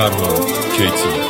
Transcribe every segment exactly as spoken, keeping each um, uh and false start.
فرهاد کیتی.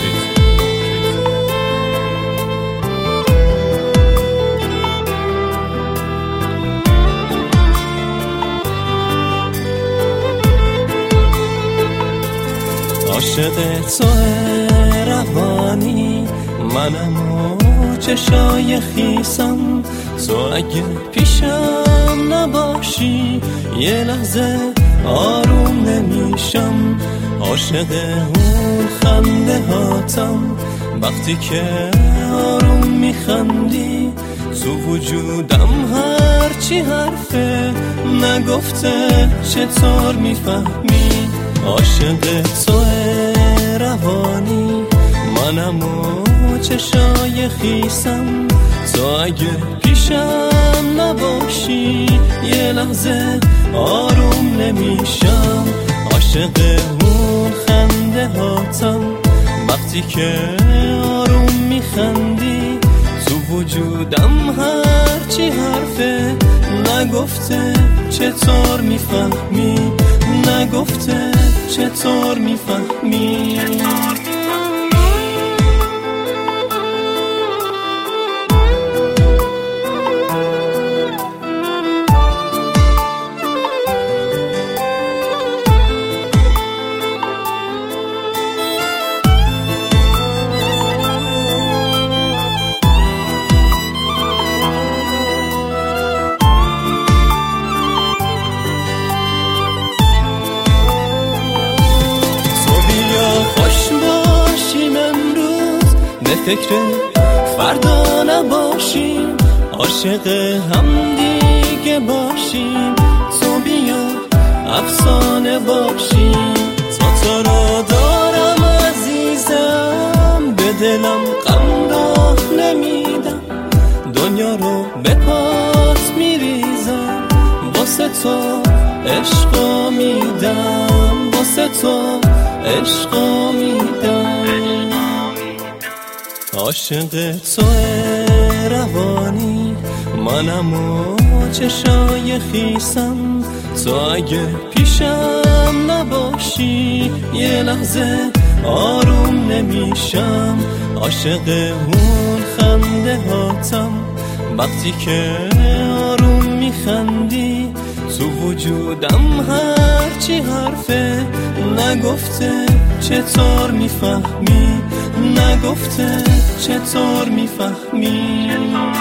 عاشق تو روانی منم و چشای خیسم، تو اگه پیشم نباشی یه لحظه آروم نمیشم. عاشق اون خنده هاتم وقتی که آروم میخندی، تو وجودم هرچی حرفه نگفته چطور میفهمی. عاشق تو روانی منم و چشای خیسم، تو اگه پیشم نباشی یه لحظه آروم نمیشم. عاشق اون خنده هاتم وقتی که آروم میخندی، تو وجودم هرچی حرفه نگفته چطور میفهمی، نگفته چطور میفهمی. فکر فردا نباشیم، عاشق هم دیگه باشیم. تو بیا افسانه باشیم، تا تو رو دارم عزیزم، به دلم غم راه نمیدم. دنیا رو به پات میریزم، واسه تو عشقا میدم، واسه تو عشقا میدم. عاشق تو روانی منم و چشای خیسم، تو اگه پیشم نباشی یه لحظه آروم نمیشم. عاشق اون خنده هاتم وقتی که آروم میخندی، تو وجودم هرچی حرفه نگفته چطور میفهمی، نگفته چطور میفهمی.